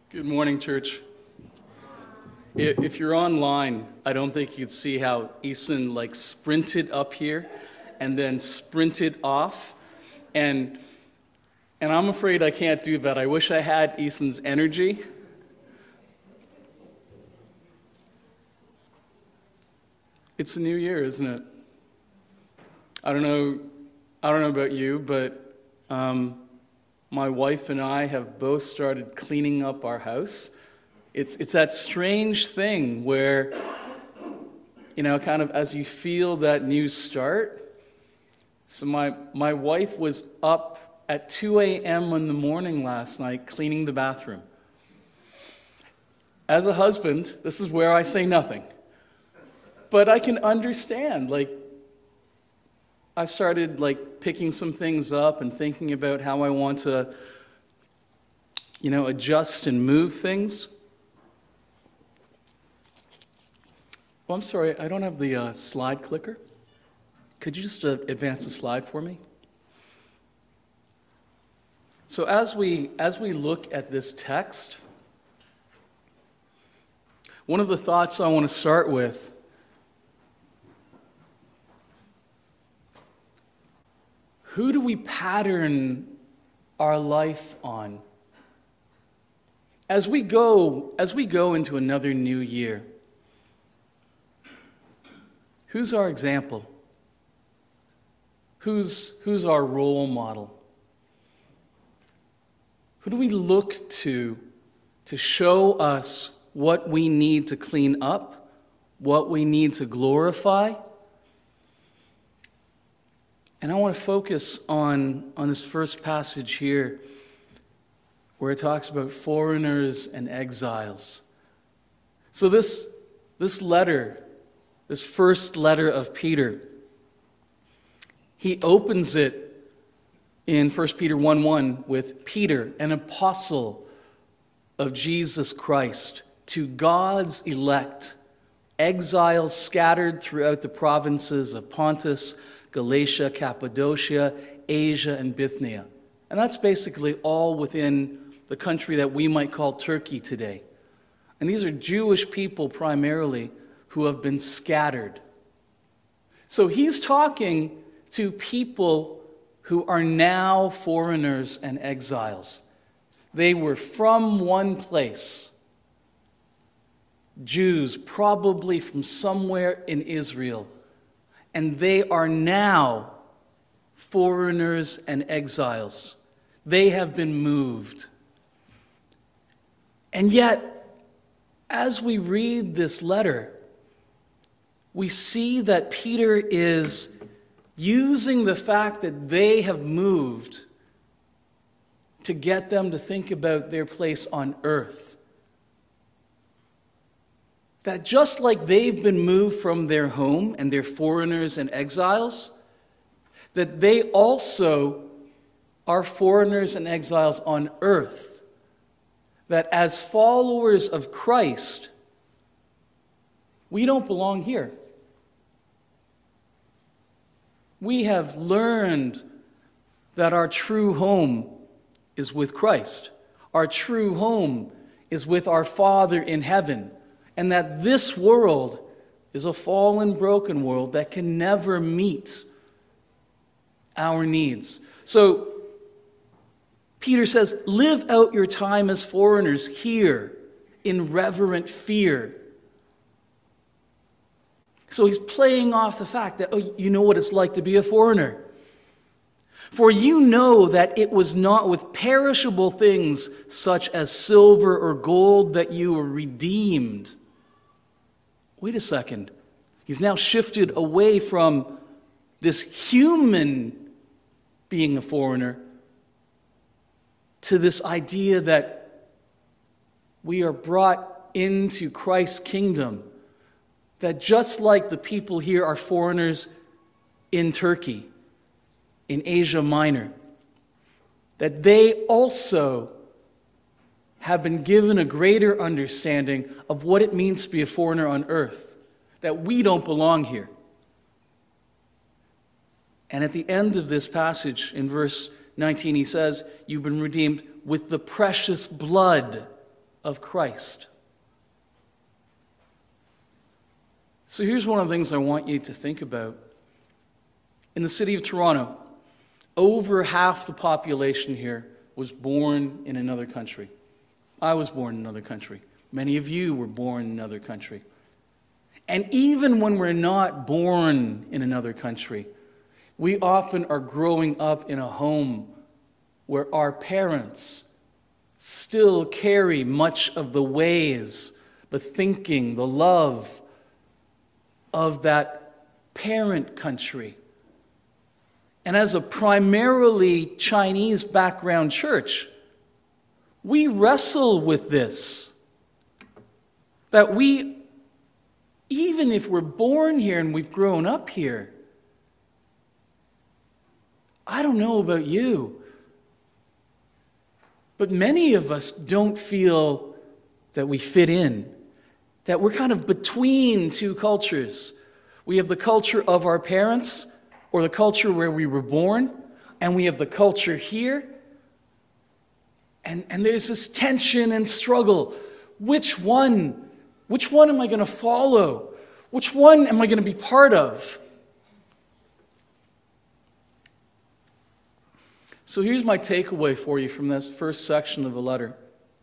Good morning, church. If you're online, I don't think you'd see how Easton sprinted up here and then sprinted off. And I'm afraid I can't do that. I wish I had Easton's energy. It's a new year, isn't it? I don't know about you, but my wife and I have both started cleaning up our house. It's that strange thing where, kind of as you feel that new start. So my wife was up at 2 a.m. in the morning last night cleaning the bathroom. As a husband, this is where I say nothing. But I can understand, I started picking some things up and thinking about how I want to, adjust and move things. Oh, I'm sorry, I don't have the slide clicker. Could you just advance the slide for me? So as we look at this text, one of the thoughts I want to start with who do we pattern our life on? As we go into another new year, who's our example? Who's our role model? Who do we look to show us what we need to clean up, what we need to glorify? And I want to focus on this first passage here where it talks about foreigners and exiles. So this letter, this first letter of Peter, he opens it in 1 Peter 1:1 with Peter, an apostle of Jesus Christ, to God's elect, exiles scattered throughout the provinces of Pontus, Galatia, Cappadocia, Asia, and Bithynia. And that's basically all within the country that we might call Turkey today. And these are Jewish people primarily who have been scattered. So he's talking to people who are now foreigners and exiles. They were from one place. Jews, probably from somewhere in Israel. And they are now foreigners and exiles. They have been moved. And yet, as we read this letter, we see that Peter is using the fact that they have moved to get them to think about their place on earth. That just like they've been moved from their home and they're foreigners and exiles, that they also are foreigners and exiles on earth. That as followers of Christ, we don't belong here. We have learned that our true home is with Christ. Our true home is with our Father in heaven. And that this world is a fallen, broken world that can never meet our needs. So, Peter says, live out your time as foreigners here in reverent fear. So he's playing off the fact that, you know what it's like to be a foreigner. For you know that it was not with perishable things such as silver or gold that you were redeemed. Wait a second. He's now shifted away from this human being a foreigner to this idea that we are brought into Christ's kingdom. That just like the people here are foreigners in Turkey, in Asia Minor, that they also have been given a greater understanding of what it means to be a foreigner on earth, that we don't belong here. And at the end of this passage, in verse 19, he says, you've been redeemed with the precious blood of Christ. So here's one of the things I want you to think about. In the city of Toronto, over half the population here was born in another country. I was born in another country. Many of you were born in another country. And even when we're not born in another country, we often are growing up in a home where our parents still carry much of the ways, the thinking, the love of that parent country. And as a primarily Chinese background church, we wrestle with this. That we, even if we're born here and we've grown up here, I don't know about you, but many of us don't feel that we fit in, that we're kind of between two cultures. We have the culture of our parents, or the culture where we were born, and we have the culture here. And there's this tension and struggle. Which one am I going to follow? Which one am I going to be part of? So here's my takeaway for you from this first section of the letter.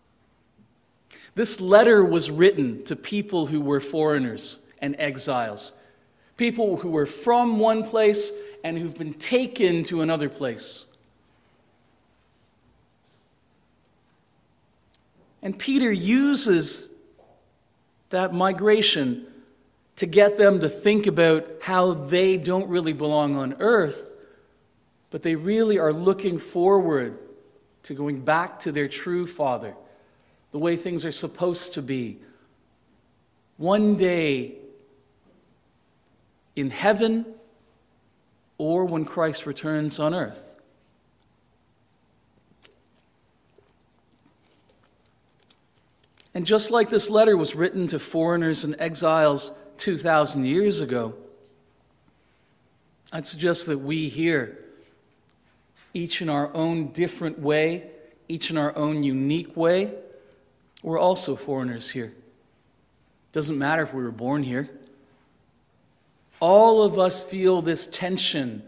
This letter was written to people who were foreigners and exiles. People who were from one place and who've been taken to another place. And Peter uses that migration to get them to think about how they don't really belong on earth, but they really are looking forward to going back to their true Father, the way things are supposed to be. One day in heaven, or when Christ returns on earth. And just like this letter was written to foreigners and exiles 2,000 years ago, I'd suggest that we here, each in our own different way, each in our own unique way, we're also foreigners here. Doesn't matter if we were born here. All of us feel this tension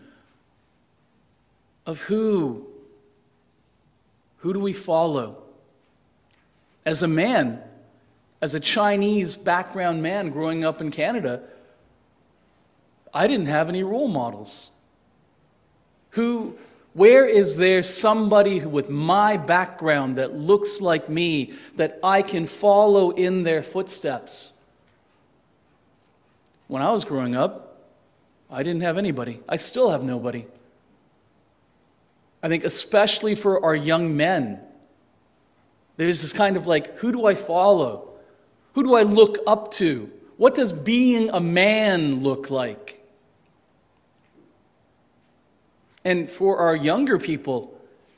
of who do we follow? As a man, as a Chinese background man growing up in Canada, I didn't have any role models. Where is there somebody with my background that looks like me that I can follow in their footsteps? When I was growing up, I didn't have anybody. I still have nobody. I think especially for our young men, there's this kind of like, who do I follow? Who do I look up to? What does being a man look like? And for our younger people,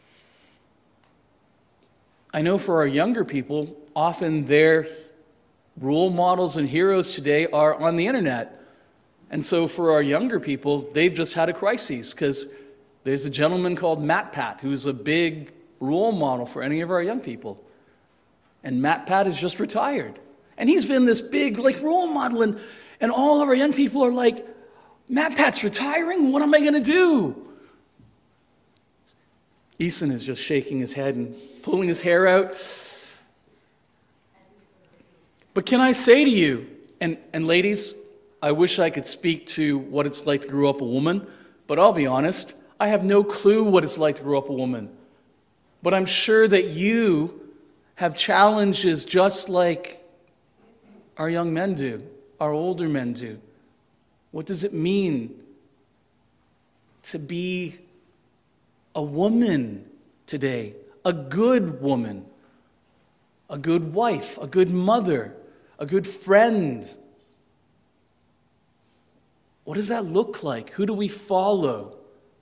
I know for our younger people, often their role models and heroes today are on the internet. And so for our younger people, they've just had a crisis because there's a gentleman called MatPat who's a big role model for any of our young people. And MatPat is just retired. And he's been this big role model. And all of our young people are like, MatPat's retiring? What am I going to do? Eason is just shaking his head and pulling his hair out. But can I say to you, and ladies, I wish I could speak to what it's like to grow up a woman, but I'll be honest, I have no clue what it's like to grow up a woman. But I'm sure that you have challenges just like our young men do, our older men do. What does it mean to be a woman today? A good woman, a good wife, a good mother, a good friend. What does that look like? Who do we follow?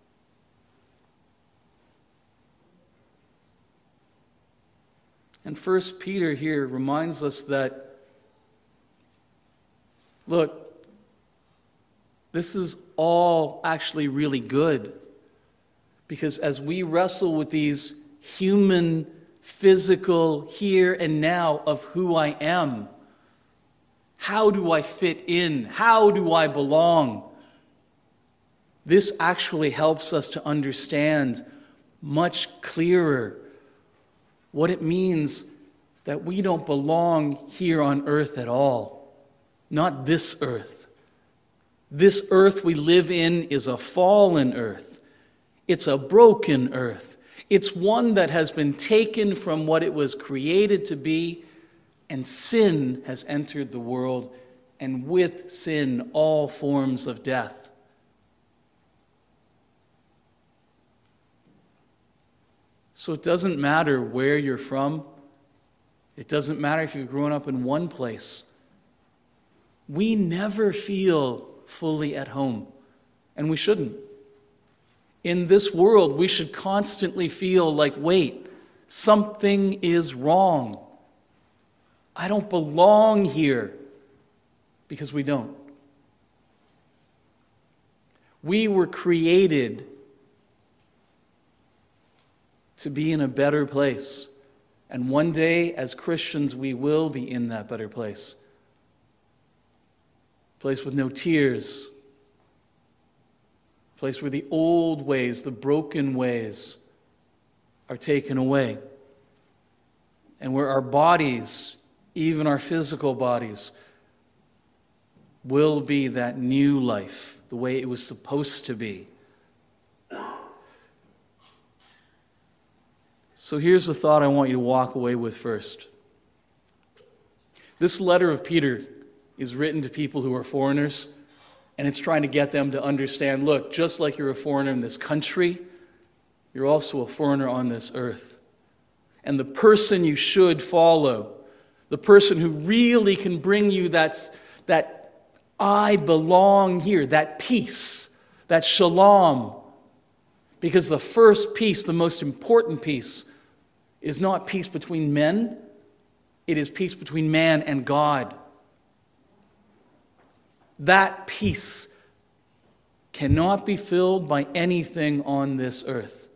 And 1 Peter here reminds us that, look, this is all actually really good. Because as we wrestle with these human physical here and now of who I am. How do I fit in? How do I belong? This actually helps us to understand much clearer what it means that we don't belong here on earth at all. Not this earth. This earth we live in is a fallen earth. It's a broken earth. It's one that has been taken from what it was created to be, and sin has entered the world, and with sin, all forms of death. So it doesn't matter where you're from. It doesn't matter if you've grown up in one place. We never feel fully at home, and we shouldn't. In this world, we should constantly feel like, wait, something is wrong. I don't belong here, because we don't. We were created to be in a better place. And one day, as Christians, we will be in that better place. A place with no tears. A place where the old ways, the broken ways, are taken away. And where our bodies, even our physical bodies, will be that new life, the way it was supposed to be. So here's the thought I want you to walk away with first. This letter of Peter is written to people who are foreigners, and it's trying to get them to understand, look, just like you're a foreigner in this country, you're also a foreigner on this earth. And the person you should follow, the person who really can bring you that I belong here, that peace, that shalom. Because the first peace, the most important peace, is not peace between men, it is peace between man and God. That peace cannot be filled by anything on this earth.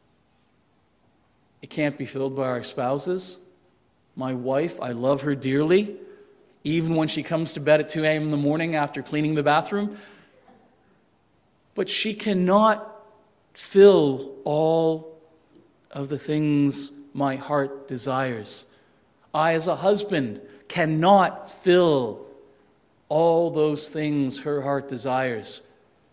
It can't be filled by our spouses. My wife, I love her dearly, even when she comes to bed at 2 a.m. in the morning after cleaning the bathroom. But she cannot fill all of the things my heart desires. I, as a husband, cannot fill all those things her heart desires.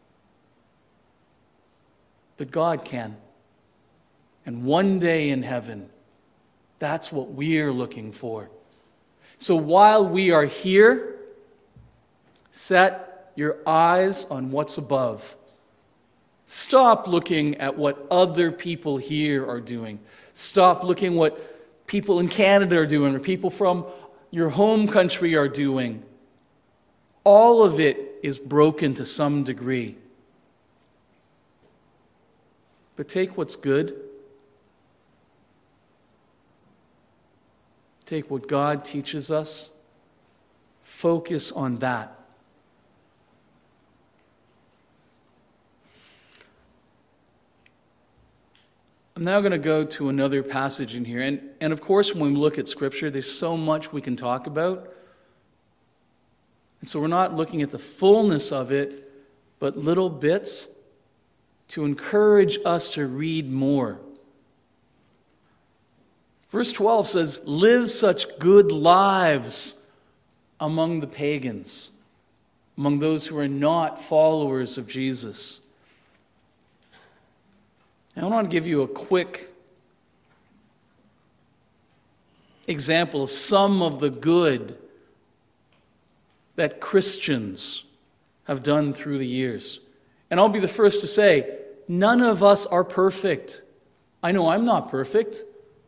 But God can. And one day in heaven, that's what we're looking for. So while we are here, set your eyes on what's above. Stop looking at what other people here are doing. Stop looking what people in Canada are doing or people from your home country are doing. All of it is broken to some degree. But take what's good. Take what God teaches us. Focus on that. I'm now going to go to another passage in here. And of course, when we look at Scripture, there's so much we can talk about. And so we're not looking at the fullness of it, but little bits to encourage us to read more. Verse 12 says, live such good lives among the pagans, among those who are not followers of Jesus. I want to give you a quick example of some of the good that Christians have done through the years. And I'll be the first to say, none of us are perfect. I know I'm not perfect.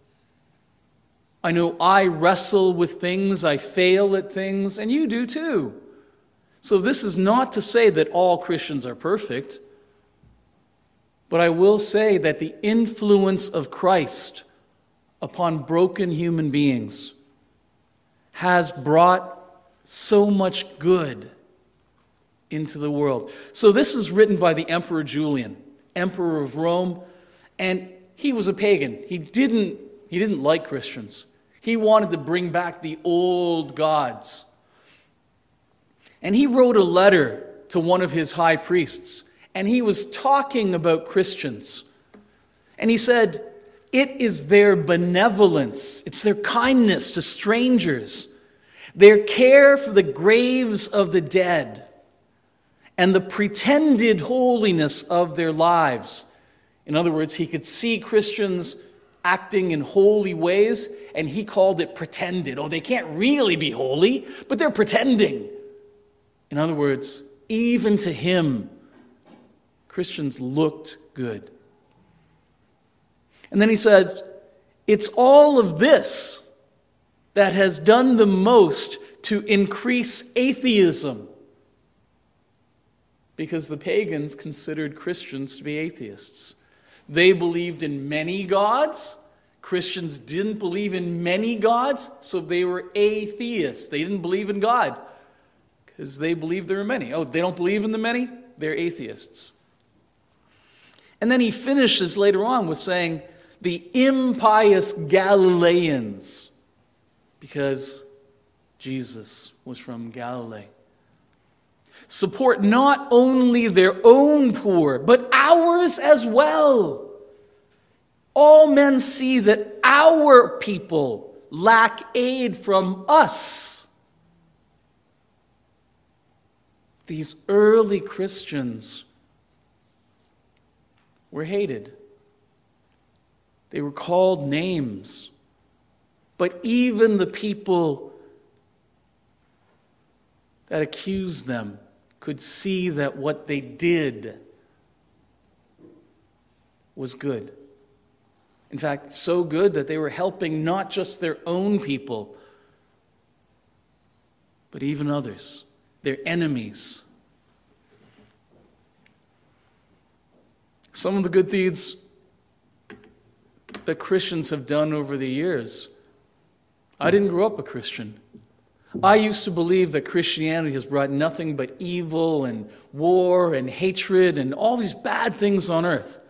I know I wrestle with things, I fail at things, and you do too. So this is not to say that all Christians are perfect. But I will say that the influence of Christ upon broken human beings has brought so much good into the world. So this is written by the Emperor Julian, Emperor of Rome, and he was a pagan. He He didn't like Christians. He wanted to bring back the old gods. And he wrote a letter to one of his high priests, and he was talking about Christians. And he said, it is their benevolence, it's their kindness to strangers, their care for the graves of the dead, and the pretended holiness of their lives. In other words, he could see Christians acting in holy ways, and he called it pretended. Oh, they can't really be holy, but they're pretending. In other words, even to him, Christians looked good. And then he said, it's all of this that has done the most to increase atheism, because the pagans considered Christians to be atheists. They believed in many gods. Christians didn't believe in many gods, so they were atheists. They didn't believe in God because they believed there were many. Oh, they don't believe in the many? They're atheists. And then he finishes later on with saying, the impious Galileans, because Jesus was from Galilee, support not only their own poor, but ours as well. All men see that our people lack aid from us. These early Christians were hated. They were called names. But even the people that accused them could see that what they did was good. In fact, so good that they were helping not just their own people, but even others, their enemies. Some of the good deeds that Christians have done over the years. I didn't grow up a Christian. I used to believe that Christianity has brought nothing but evil and war and hatred and all these bad things on earth.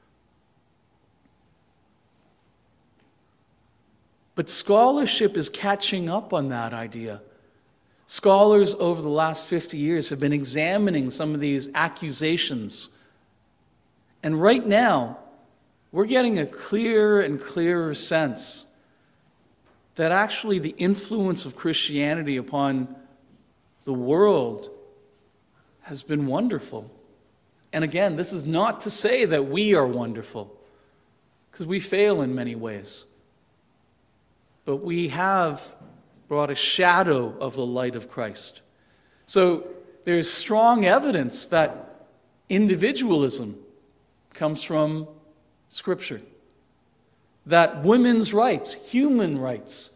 But scholarship is catching up on that idea. Scholars over the last 50 years have been examining some of these accusations. And right now, we're getting a clearer and clearer sense that actually the influence of Christianity upon the world has been wonderful. And again, this is not to say that we are wonderful, because we fail in many ways. But we have brought a shadow of the light of Christ. So there's strong evidence that individualism comes from Scripture. That women's rights, human rights,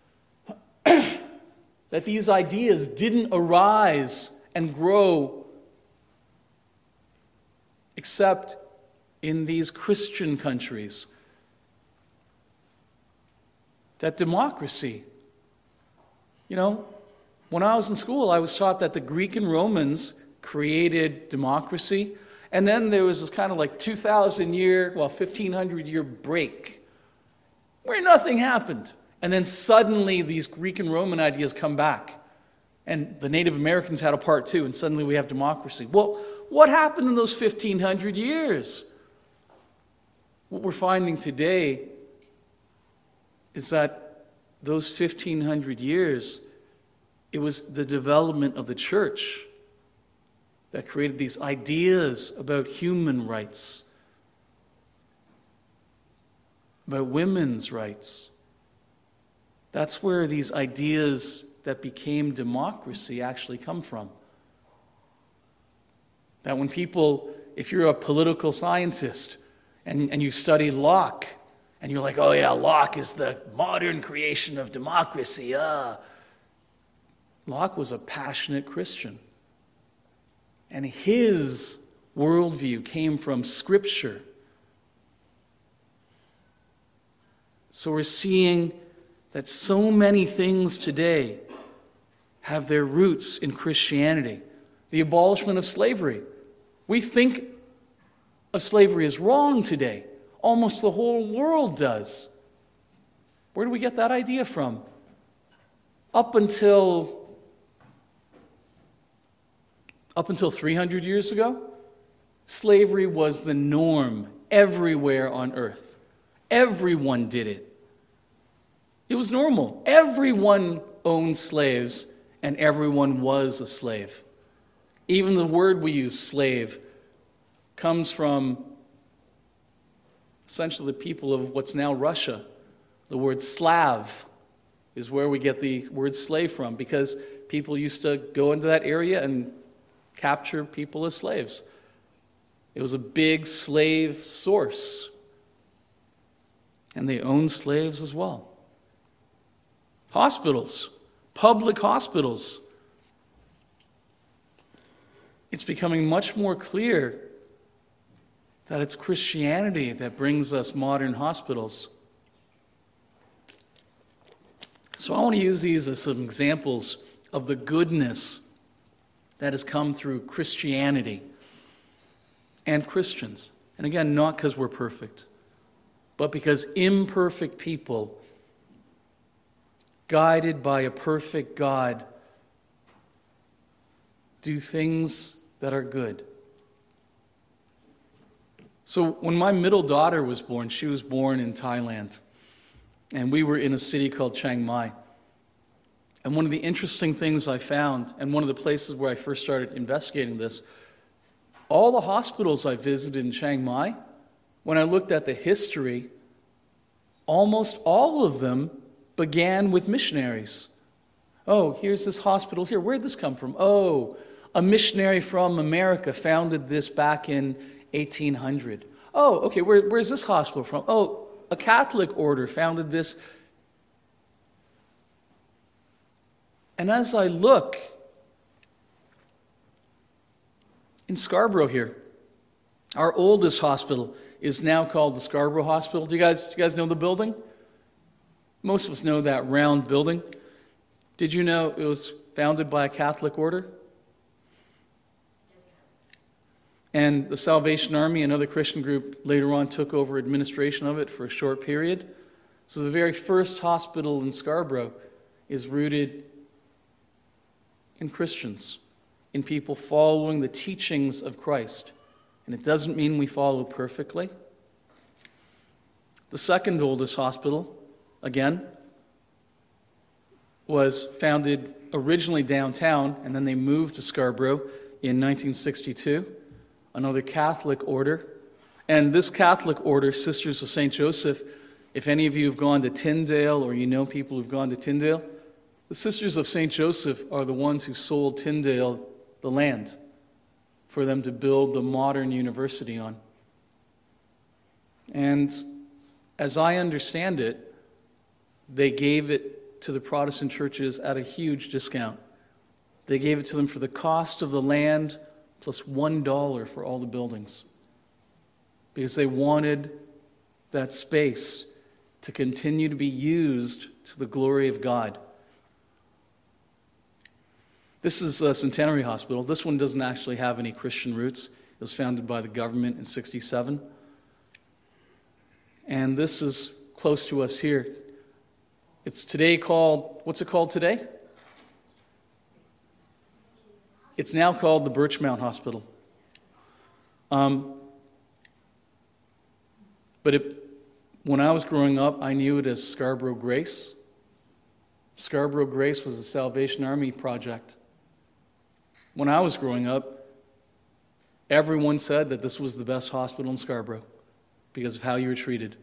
that these ideas didn't arise and grow except in these Christian countries. That democracy, when I was in school, I was taught that the Greek and Romans created democracy. And then there was this kind of like 1,500-year break where nothing happened. And then suddenly these Greek and Roman ideas come back. And the Native Americans had a part too, and suddenly we have democracy. Well, what happened in those 1,500 years? What we're finding today is that those 1,500 years, it was the development of the church that created these ideas about human rights, about women's rights. That's where these ideas that became democracy actually come from. That when people, if you're a political scientist and you study Locke, and you're like, oh yeah, Locke is the modern creation of democracy. Locke was a passionate Christian. And his worldview came from Scripture. So we're seeing that so many things today have their roots in Christianity. The abolishment of slavery. We think of slavery as wrong today. Almost the whole world does. Where do we get that idea from? Up until 300 years ago, slavery was the norm everywhere on earth. Everyone did it. It was normal. Everyone owned slaves, and everyone was a slave. Even the word we use, slave, comes from essentially the people of what's now Russia. The word Slav is where we get the word slave from, because people used to go into that area and capture people as slaves. It was a big slave source. And they owned slaves as well. Hospitals, public hospitals. It's becoming much more clear that it's Christianity that brings us modern hospitals. So I want to use these as some examples of the goodness that has come through Christianity and Christians. And again, not because we're perfect, but because imperfect people, guided by a perfect God, do things that are good. So when my middle daughter was born, she was born in Thailand. And we were in a city called Chiang Mai. And one of the interesting things I found, and one of the places where I first started investigating this, all the hospitals I visited in Chiang Mai, when I looked at the history, almost all of them began with missionaries. Oh, here's this hospital here. Where'd this come from? Oh, a missionary from America founded this back in 1800. Oh, okay, where's this hospital from? Oh, a Catholic order founded this. And as I look in Scarborough here, our oldest hospital is now called the Scarborough Hospital. Do you guys know the building? Most of us know that round building. Did you know it was founded by a Catholic order? And the Salvation Army, another Christian group, later on took over administration of it for a short period. So the very first hospital in Scarborough is rooted in Christians, in people following the teachings of Christ. And it doesn't mean we follow perfectly. The second oldest hospital, again, was founded originally downtown, and then they moved to Scarborough in 1962. Another Catholic order. And this Catholic order, Sisters of St. Joseph, if any of you have gone to Tyndale or you know people who've gone to Tyndale, the Sisters of St. Joseph are the ones who sold Tyndale the land for them to build the modern university on. And as I understand it, they gave it to the Protestant churches at a huge discount. They gave it to them for the cost of the land plus $1 for all the buildings, because they wanted that space to continue to be used to the glory of God. This is a Centenary Hospital. This one doesn't actually have any Christian roots. It was founded by the government in 1967. And this is close to us here. It's today called, what's it called today? It's now called the Birchmount Hospital. But when I was growing up, I knew it as Scarborough Grace. Scarborough Grace was the Salvation Army project. When I was growing up, everyone said that this was the best hospital in Scarborough because of how you were treated.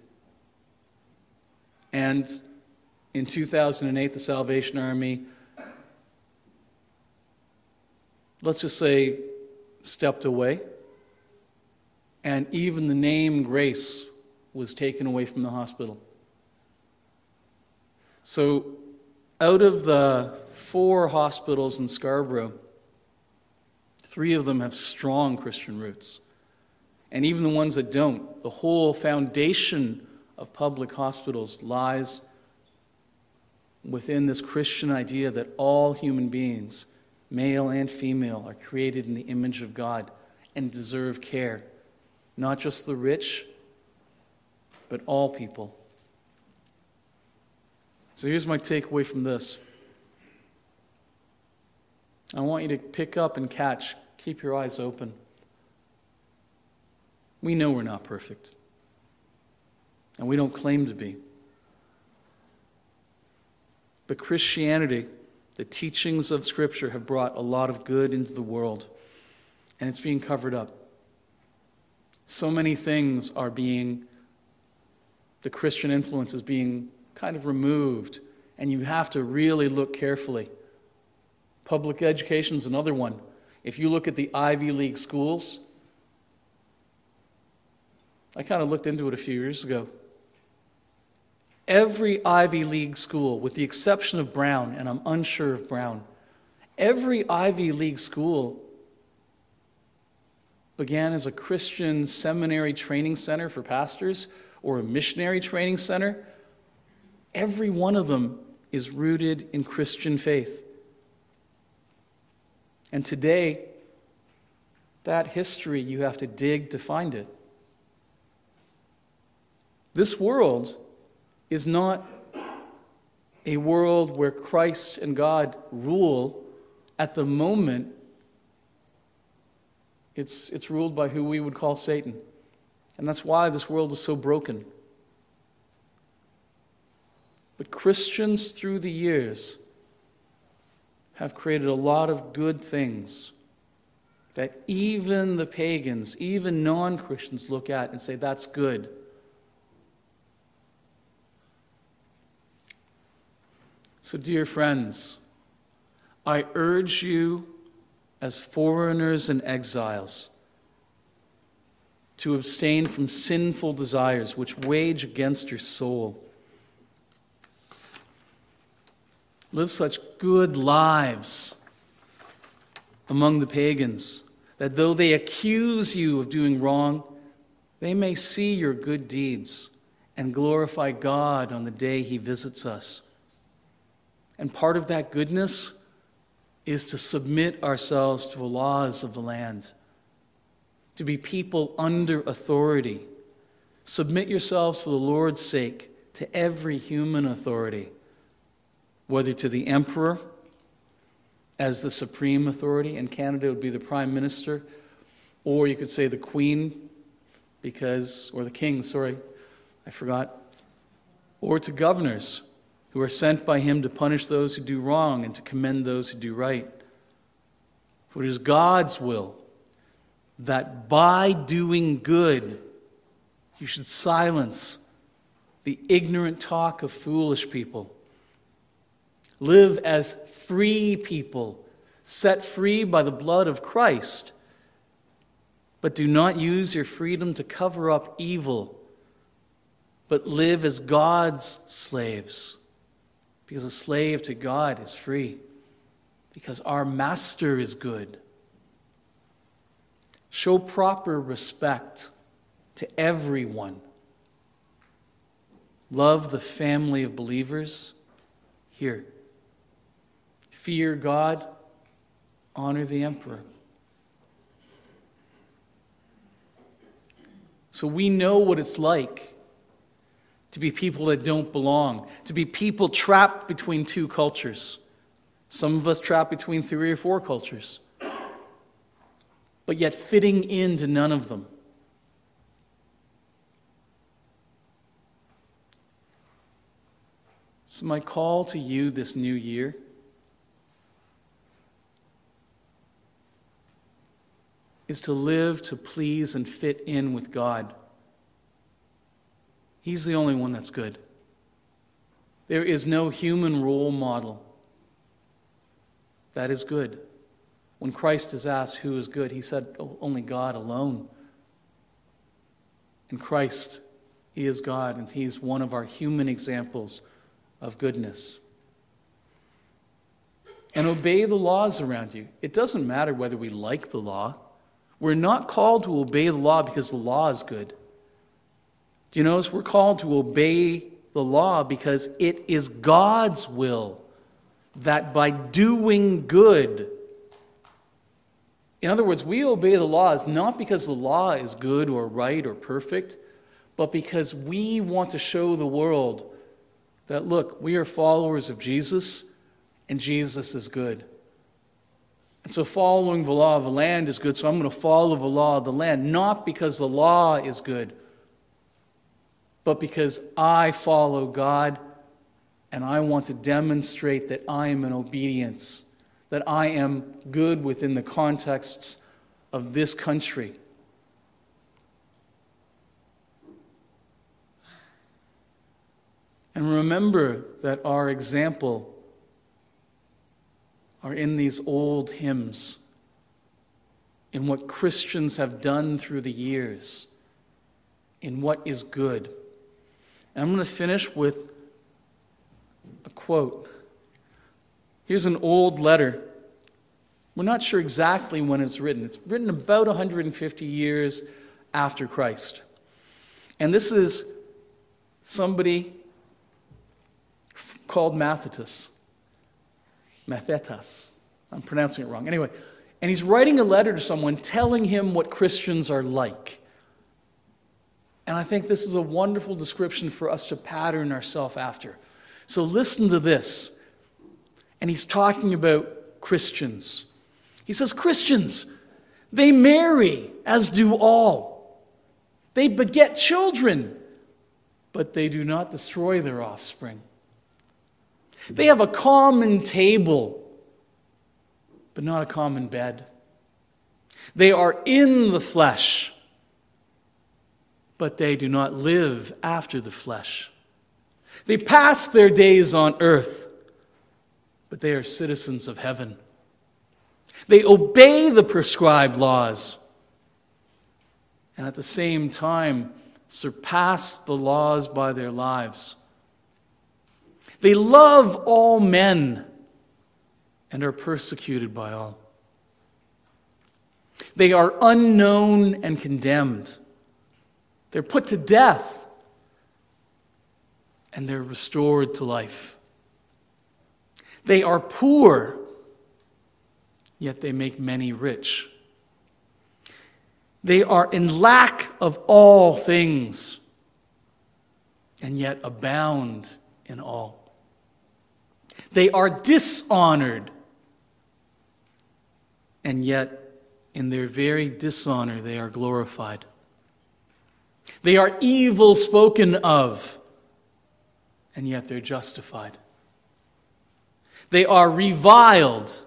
And in 2008, the Salvation Army, let's just say, stepped away. And even the name Grace was taken away from the hospital. So out of the 4 hospitals in Scarborough, 3 of them have strong Christian roots. And even the ones that don't, the whole foundation of public hospitals lies within this Christian idea that all human beings, male and female, are created in the image of God and deserve care. Not just the rich, but all people. So here's my takeaway from this. I want you to pick up and catch. Keep your eyes open. We know we're not perfect. And we don't claim to be. But Christianity, the teachings of Scripture, have brought a lot of good into the world. And it's being covered up. So many things are being, the Christian influence is being kind of removed. And you have to really look carefully. Public education is another one. If you look at the Ivy League schools, I kind of looked into it a few years ago. Every Ivy League school, with the exception of Brown, and I'm unsure of Brown, every Ivy League school began as a Christian seminary training center for pastors or a missionary training center. Every one of them is rooted in Christian faith. And today, that history, you have to dig to find it. This world is not a world where Christ and God rule at the moment. It's ruled by who we would call Satan. And that's why this world is so broken. But Christians through the years have created a lot of good things that even the pagans, even non-Christians look at and say, that's good. So, dear friends, I urge you as foreigners and exiles to abstain from sinful desires which wage against your soul. Live such good lives among the pagans that though they accuse you of doing wrong, they may see your good deeds and glorify God on the day He visits us. And part of that goodness is to submit ourselves to the laws of the land, to be people under authority. Submit yourselves for the Lord's sake to every human authority, whether to the emperor as the supreme authority. In Canada, it would be the prime minister, or you could say the queen, or the king, I forgot, or to governors who are sent by him to punish those who do wrong and to commend those who do right. For it is God's will that by doing good you should silence the ignorant talk of foolish people. Live as free people, set free by the blood of Christ, but do not use your freedom to cover up evil, but live as God's slaves. Because a slave to God is free. Because our master is good. Show proper respect to everyone. Love the family of believers. Here. Fear God. Honor the emperor. So we know what it's like to be people that don't belong, to be people trapped between two cultures. Some of us trapped between 3 or 4 cultures, but yet fitting into none of them. So my call to you this new year is to live to please and fit in with God. He's the only one that's good. There is no human role model that is good. When Christ is asked who is good, he said, only God alone. And Christ, he is God, and he's one of our human examples of goodness. And obey the laws around you. It doesn't matter whether we like the law. We're not called to obey the law because the law is good. Do you notice we're called to obey the law because it is God's will that by doing good, in other words, we obey the laws not because the law is good or right or perfect, but because we want to show the world that, look, we are followers of Jesus, and Jesus is good. And so following the law of the land is good, so I'm going to follow the law of the land, not because the law is good, but because I follow God, and I want to demonstrate that I am in obedience, that I am good within the contexts of this country. And remember that our example are in these old hymns, in what Christians have done through the years, in what is good. And I'm going to finish with a quote. Here's an old letter. We're not sure exactly when it's written. It's written about 150 years after Christ. And this is somebody called Mathetas. I'm pronouncing it wrong. Anyway, and he's writing a letter to someone telling him what Christians are like. And I think this is a wonderful description for us to pattern ourselves after. So listen to this. And he's talking about Christians. He says, Christians, they marry, as do all. They beget children, but they do not destroy their offspring. They have a common table, but not a common bed. They are in the flesh, but they do not live after the flesh. They pass their days on earth, but they are citizens of heaven. They obey the prescribed laws, and at the same time surpass the laws by their lives. They love all men and are persecuted by all. They are unknown and condemned. They're put to death, and they're restored to life. They are poor, yet they make many rich. They are in lack of all things, and yet abound in all. They are dishonored, and yet in their very dishonor they are glorified. They are evil spoken of, and yet they're justified. They are reviled,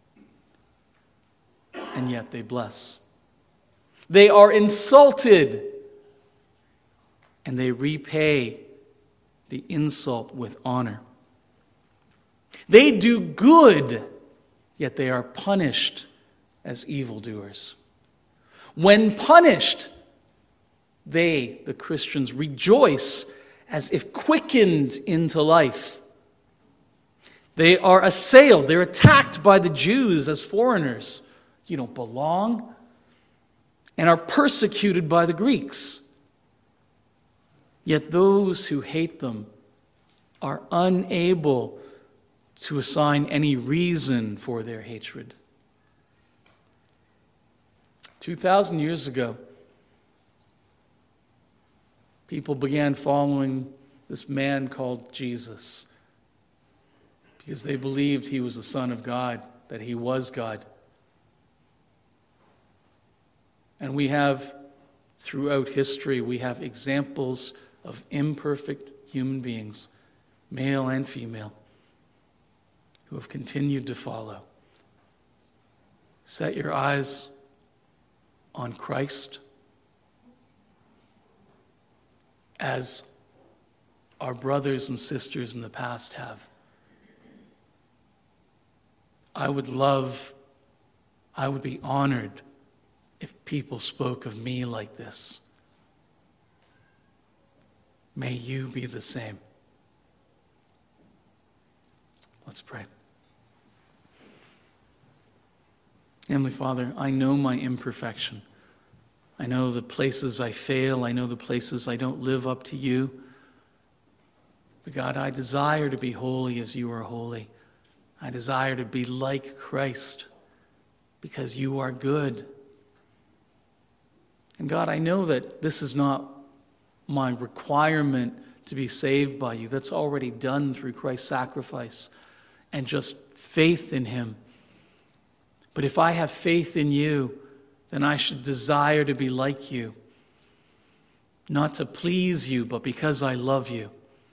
and yet they bless. They are insulted, and they repay the insult with honor. They do good, yet they are punished as evildoers. When punished, they, the Christians, rejoice as if quickened into life. They are assailed, they're attacked by the Jews as foreigners. You don't belong. And are persecuted by the Greeks. Yet those who hate them are unable to assign any reason for their hatred. 2,000 years ago, people began following this man called Jesus because they believed he was the Son of God, that he was God. And we have, throughout history, we have examples of imperfect human beings, male and female, who have continued to follow. Set your eyes on Christ as our brothers and sisters in the past have. I would be honored if people spoke of me like this. May you be the same. Let's pray. Heavenly Father, I know my imperfection. I know the places I fail. I know the places I don't live up to you. But God, I desire to be holy as you are holy. I desire to be like Christ because you are good. And God, I know that this is not my requirement to be saved by you. That's already done through Christ's sacrifice and just faith in him. But if I have faith in you, then I should desire to be like you. Not to please you, but because I love you.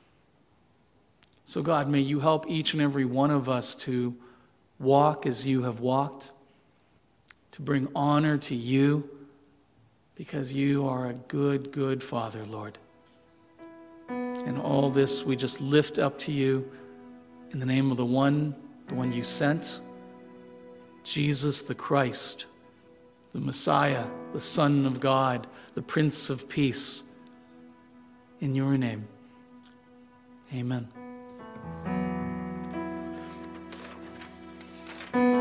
So God, may you help each and every one of us to walk as you have walked, to bring honor to you, because you are a good, good Father, Lord. And all this we just lift up to you in the name of the one you sent, Jesus the Christ, the Messiah, the Son of God, the Prince of Peace. In your name, amen.